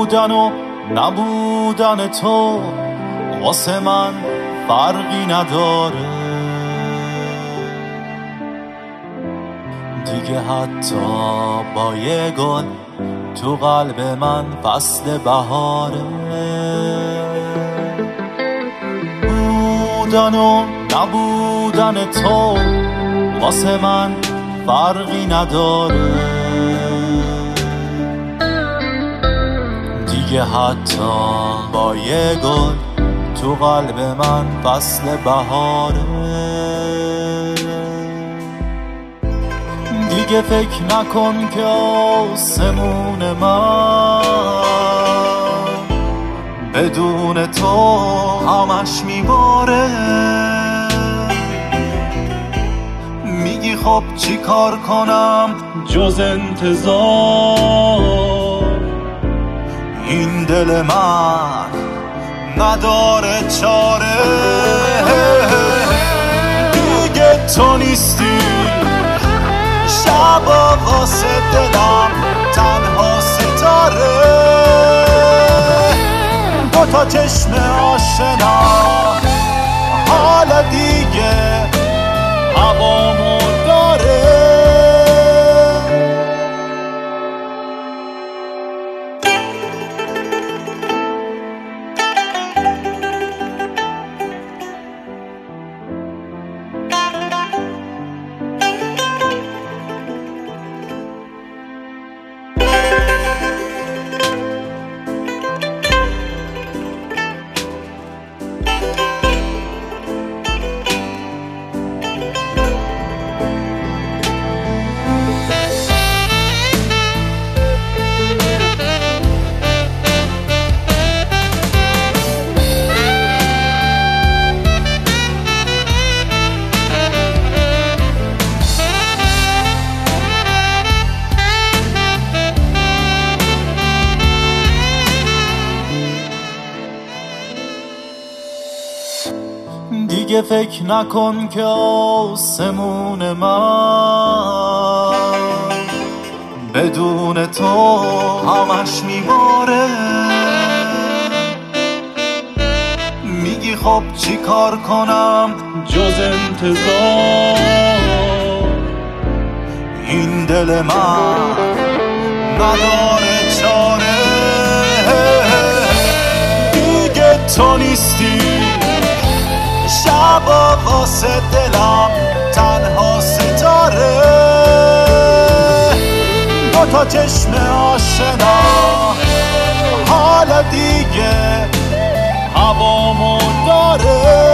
بودن و نبودن تو واسه من فرقی نداره دیگه، حتی با یه گل تو قلب من فصل بهاره. بودن و نبودن تو واسه من فرقی نداره دیگه، حتی با یه گل تو قلب من فصل بهاره. دیگه فکر نکن که آسمون من بدون تو همش میباره. میگی خب چی کار کنم جز انتظار، این دل من نداره چاره. دیگه تو نیستی شبا واسه دلم تنها ستاره، دوتا چشم آشنا حالا دیگه هوامو داره. دیگه فکر نکن که آسمون من بدون تو همش میباره. میگی خب چی کار کنم جز انتظار، این دل من نداره چاره. دیگه تو نیستی شبا واسه دلم تنها ستاره، دوتا چشم آشنا حالا دیگه هوامو داره.